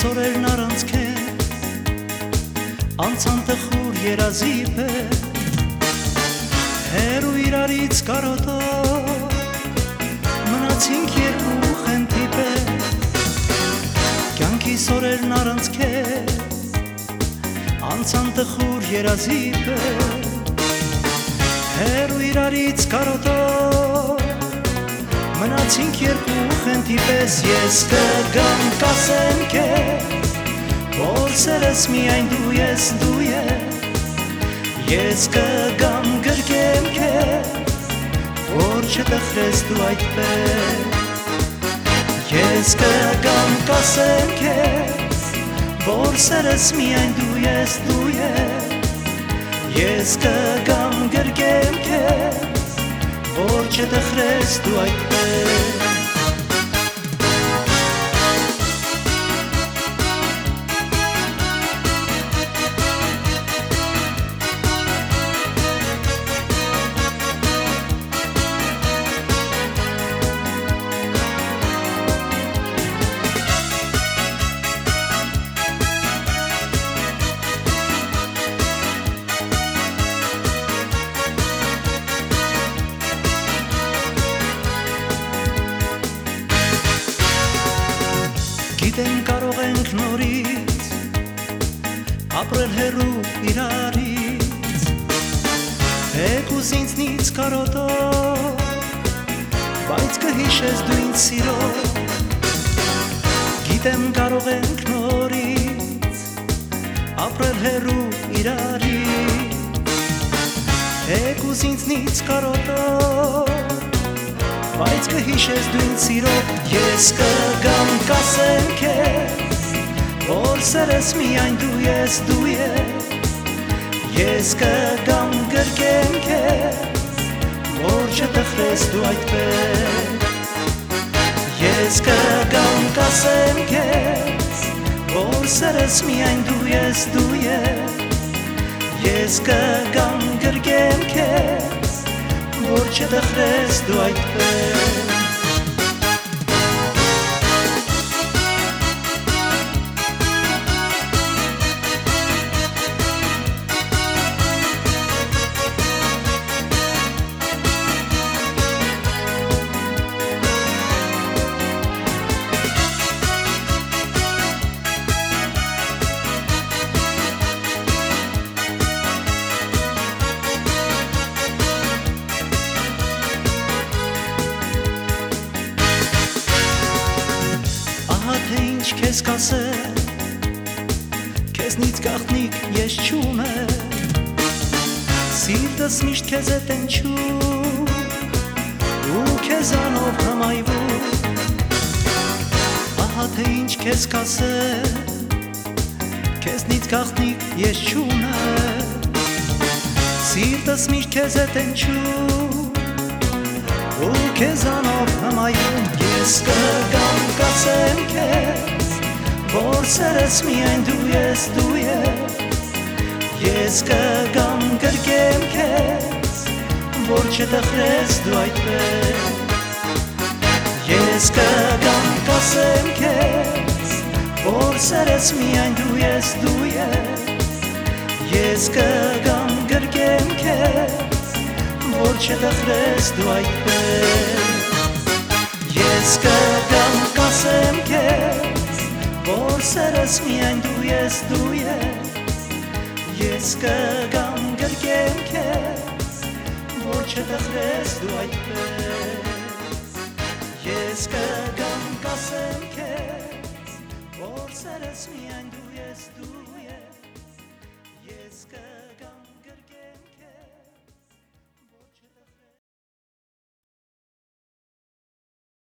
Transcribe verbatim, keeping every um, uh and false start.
Կիսորերն առանց քեզ անցան տխուր երազի պես, հեռու իրարից կարոտով մնացինք երկու խենթի պես, կյանքիս օրերն առանց քեզ անցան տխուր երազի պես, հեռու իրարից կարոտով մնացինք երկու խենթի պես, ես կգամ կասեմ քեզ, որ սերս միայն դու ես, դու ես, ես կգամ գրկեմ քեզ, որ չտխրես դու այդպես, ես կգամ կասեմ քեզ, որ սերս միայն դու ես, դու ես, ես կգամ գրկեմ քեզ, որ չտխրես դու այդպես, Գիտեմ կարող ենք նորից ապրել հեռու իրարից, թեկուզ ինձնից կարոտով, բայց կհիշես դու ինձ սիրով, գիտեմ կարող ենք նորից ապրել հեռու իրարից, թեկուզ ինձնից կարոտով, բայց կհիշես դու ինձ սիրով, ես կգամ կասեմ քեզ, որ սերս միայն դու ես, դու ես, ես կգամ գրկեմ քեզ, որ չտխրես դու այդպես, ես կգամ կասեմ քեզ, որ սերս միայն դու ես, դու ես, ես կգամ գրկեմ քեզ, որ չտխրես դու այդպես, ինչ քեզ կասեմ, քեզնից գաղտնիք ես չունեմ, սիրտս միշտ քեզ է տենչում, ու քեզանով հմայվում, ահա թե ինչ քեզ կասեմ, քեզնից գաղտնիք ես չունեմ, սիրտս միշտ քեզ է տենչում, ու քեզանով հմայվում, ես կգամ կասեմ քեզ, որ սերս միայն դու ես, դու ես, ես կգամ գրկեմ քեզ, որ չտխրես դու այդպես, ես կգամ կասեմ քեզ, որ սերս միայն դու ես, դու ես, ես կգամ գրկեմ քեզ, որ չտխրես դու այդպես, ես կգամ կասեմ քեզ, որ սերս միայն դու ես, դու ես, ես կգամ գրկեմ քեզ, որ չտխրես դու այդպես, ես կգամ կասեմ քեզ, որ սերս միայն դու ես, դու ես, ես կգամ